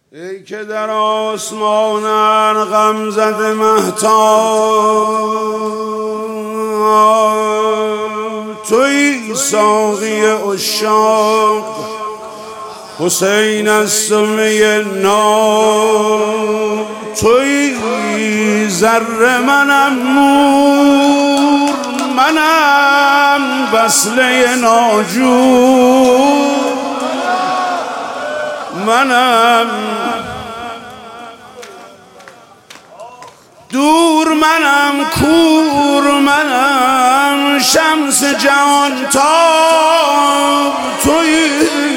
ای که در آسمان غم زده مهتاب، توی ساقی عشاق، حسین است و می ناب، توی ذره منم نور، منم وصله ناجور، منم دور، منم کور، منم شمس جهان تاب، توی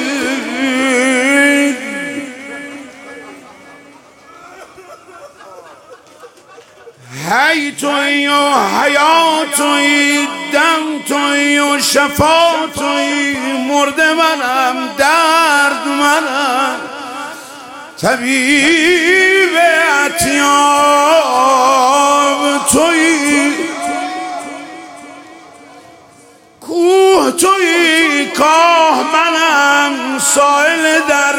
حی توی و حیات توی، دم توی و شفا توی، مرده منم درد منم طبیب اتیاب، توی کوه توی کاه، منم سائل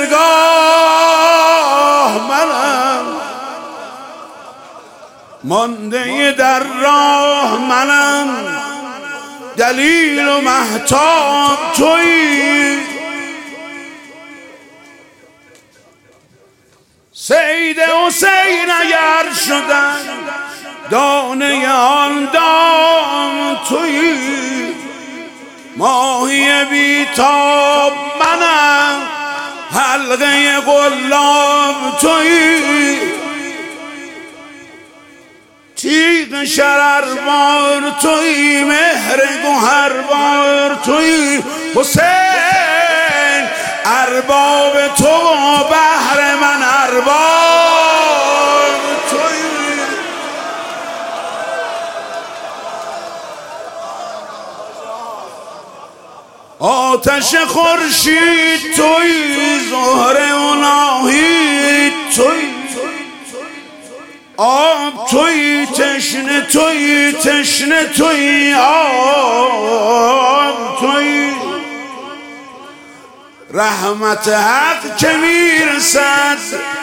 درگاه، منم مانده در راه، منم دلیل و مهتاب، توی سید حسین اگر شدن دانه آن دام، توی ماهی بیتاب، منم حلقه قلاب، توی تیغ شرربار، توی مهر گوهربار، توی حسین ارباب تو و بهر من ارباب، توی آتش خورشید، توی زهره و ناهید، توی آب توی تشنه، توی تشنه توی آب، توی رحمت حق که میرسد،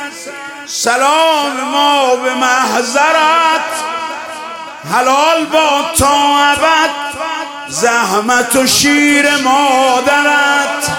سلام ما به محضرت، حلال با تا ابد زحمت و شیر مادرت،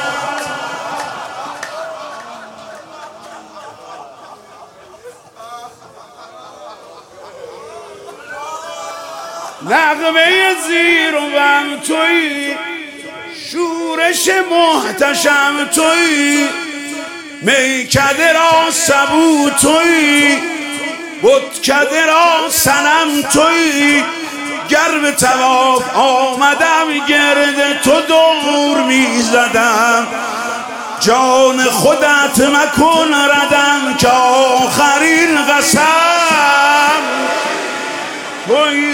نغمه زیر و بم توی، شورش محتشم توی، میکده را سبو توی، بتکده را صنم توی، گر به طواف آمدم گرد تو دور میزدم، جان خودت مکن ردم که آخرین قسم توی.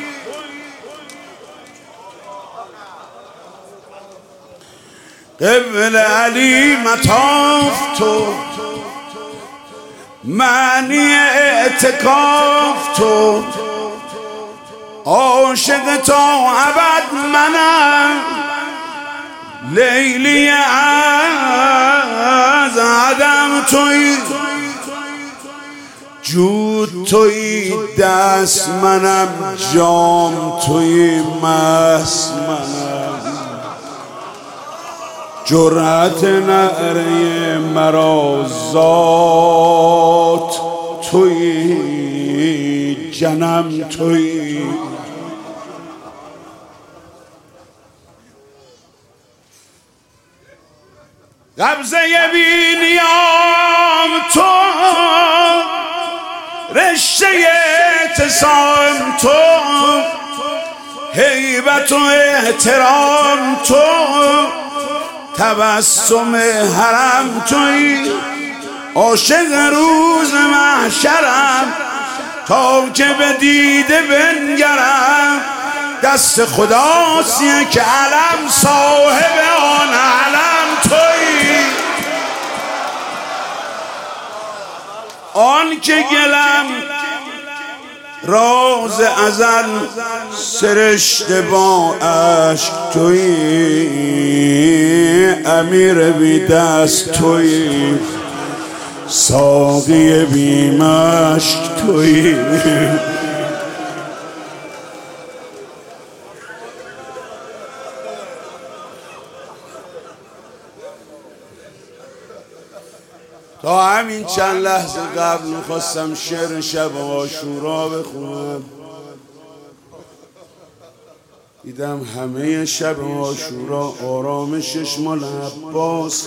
قبل علی مطاف تو، معنی اعتکاف تو، عاشق تا ابد منم، لیلی از عدم توی، جود توی دست منم، جام توی مست منم، جرأت نعره مرا ذات توی، جنم توی، قبضه بی نیام تو، رشته اعتصام تو، هیبت و احترام تو، تبسم حرم توی، عاشق روز محشرم، تا که به دیده بنگرم، دست خداست یک علم، صاحب آن علم توی، آن که گلم راز ازل سرشته با عشق تویی، امیر بی دست تویی، ساقی بی مشک تویی. تا همین چند لحظه قبل میخواستم شعر شب عاشورا بخونم، دیدم همه شب عاشورا آرامشش مال عباسه.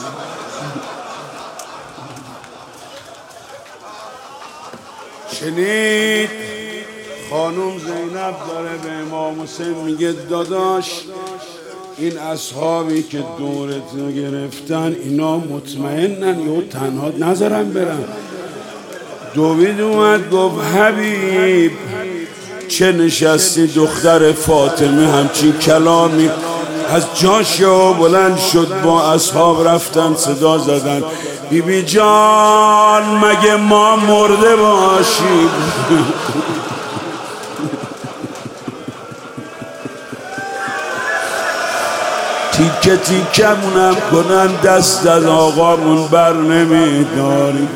شنید خانم زینب داره به امام حسین میگه داداش این اصحابی که دورت گرفتن اینا مطمئنن یا تنها نذارن برن. دوید اومد گفت حبیب چه نشستی دختر فاطمه همچین کلامی؟ از جاش بلند شد با اصحاب رفتن صدا زدن بیبی جان مگه ما مرده باشیم؟ تیکه تیکه مونم کنن دست از آقامون بر نمیداریم.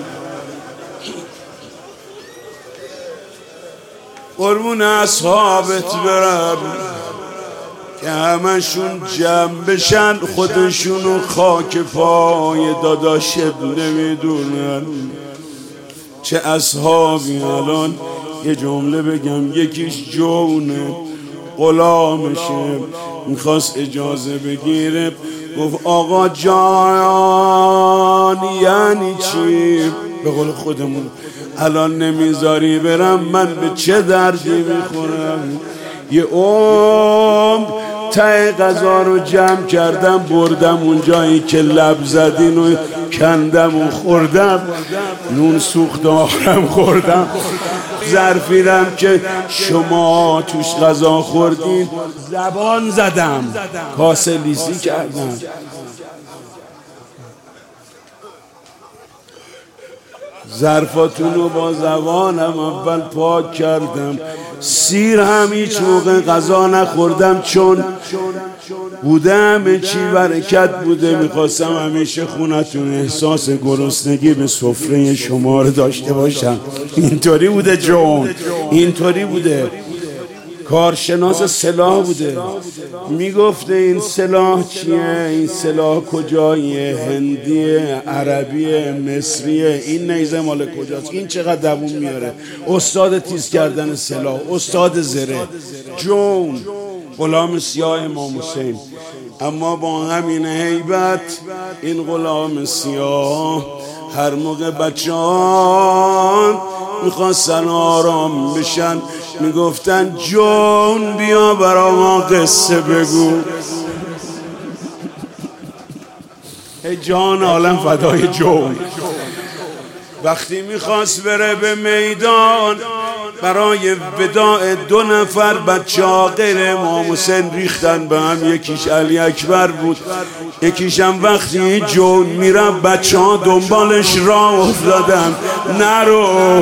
قربون اصحابت برم که همشون جمع بشن خودشونو خاک پای داداشت نمیدونن. چه اصحابی الان یه جمله بگم، یکیش جونه غلامشه میخواست اجازه بگیره گفت آقا جان یعنی چی؟ به قول خودمون الان نمیذاری برم من به چه دردی میخورم؟ یه ته غذا رو جمع کردم بردم اونجایی که لب زدین و کندم و خوردم، نون سوخت آخرم خوردم، ظرفیرم که شما توش غذا خوردین زبان زدم کاسه لیسی کردم. ظرفاتون رو با زبانم اول پاک کردم. سیر هم هیچ موقع غذا نخوردم چون بودم چی برکت بوده. میخواستم همیشه خونتون احساس گرسنگی به سفره شما رو داشته باشم. اینطوری بوده جون، اینطوری بوده. کارشناس سلاح بوده، میگفته این سلاح چیه، این سلاح کجاییه، هندیه، عربیه، مصریه، این نیزه مال کجاست، این چقدر دووم میاره. استاد تیز کردن سلاح، استاد زره، جون غلام سیاه امام حسین. اما با همین هیبت این غلام سیاه هر موقع بچه‌ها میخواستن آرام بشن میگفتن جون بیا برا ما قصه بگو. ای جان عالم فدای جون. وقتی میخواست بره به میدان برای وداع 2 نفر بچه ها غیر امام حسین ریختن به هم، یکیش علی اکبر بود، یکیش هم وقتی جون میرم بچه ها دنبالش راه افتادن نرو.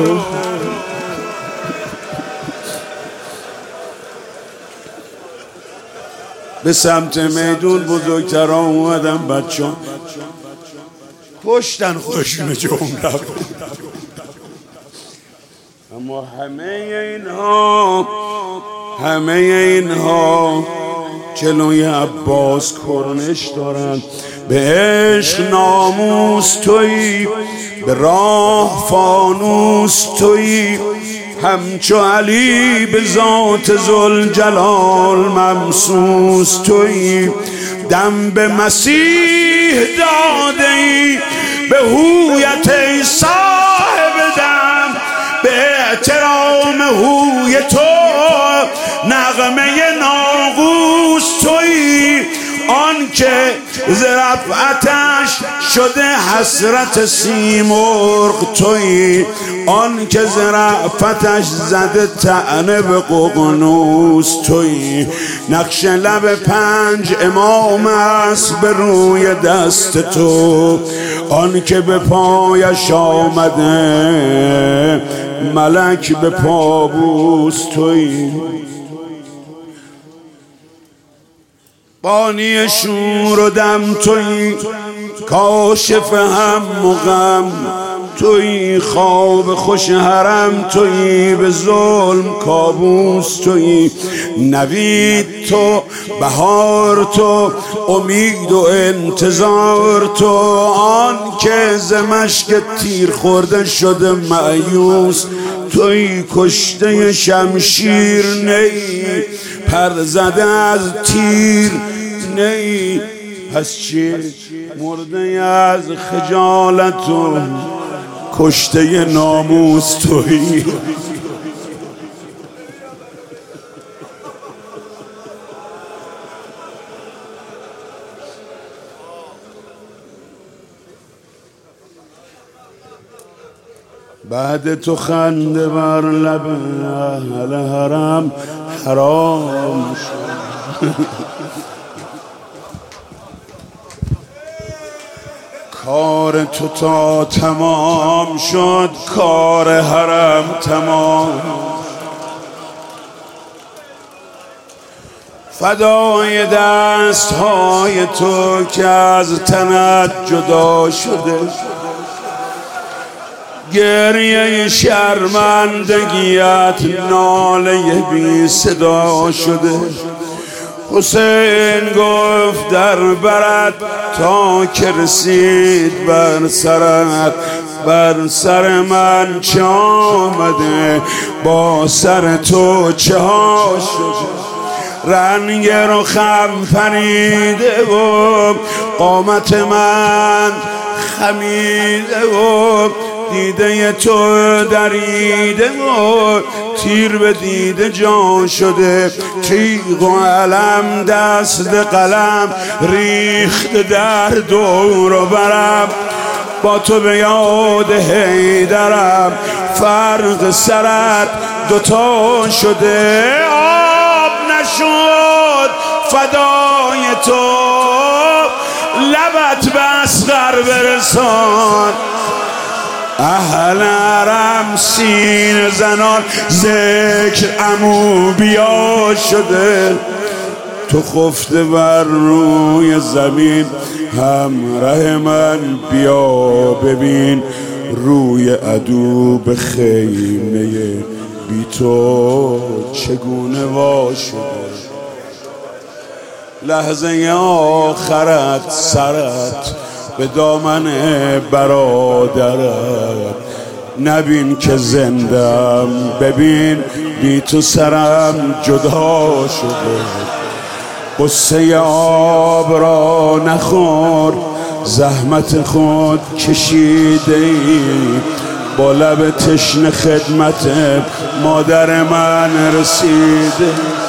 به سمت میدون بزرگترها اومدن بچه ها کشتن خودشون جون رفت. اما همه اینها جلوی عباس کرنش دارن. به عشق ناموس تویی، به راه فانوس تویی، همچو علی به ذات ذوالجلال ممسوس تویی. دم به مسیح داده ای به هویت ای صاحب دم، به احترام هوی تو نغمه ناقوس تویی. آن که ز رفعتش شده حسرت سیمرغ تویی، آن که ز رأفتش زده طعنه به ققنوس تویی. نقش لب 5 امام است به روی دست تو، آن که به پایش آمده ملک به پابوس تویی. بانی شور و دم تویی، کاشف هم و غم تویی، خواب خوش حرم تویی، به ظلم کابوس تویی، نوید تو، بهار تو، امید و انتظار تو، آن که ز مشک تیر خورده شده مایوس تویی، کشته شمشیر نی، پر زده از تیر نی، پس چی؟ مرده از خجالت و کشته ناموس تویی. بعد تو خنده بر لب اهل حرم حرام شد. کار تو تا تمام شد، کار حرم تمام، فدای دستهای تو که از تنت جدا شده، گریه شرمندگیت ناله بی صدا شده. حسین گفت در برد تا که رسید بر سرت، بر سر من چه آمده، با سر تو چه ها شده، رنگ رخم پریده و قامت من خمیده و دیده تو دریده و تیر به دیده جان شده، تیغ و علم دست قلم ریخت در دور و برم، با تو به یاد حیدرم، فرق سرت دوتا شده، آب نشد فدای تو، لبت به اصغر برسان، اهل حرم سینه زنان ذکر عمو بیا شده، تو خفته بر روی زمین همراه من بیا ببین، روی عدو به خیمه بی تو چگونه وا شده، لحظه آخرت سرت به دامن برادرت، نبین که زندم ببین بی تو سرم جدا شده، قصه آب را نخور زحمت خود کشیده ای، با لب تشنه خدمت مادر من رسیده.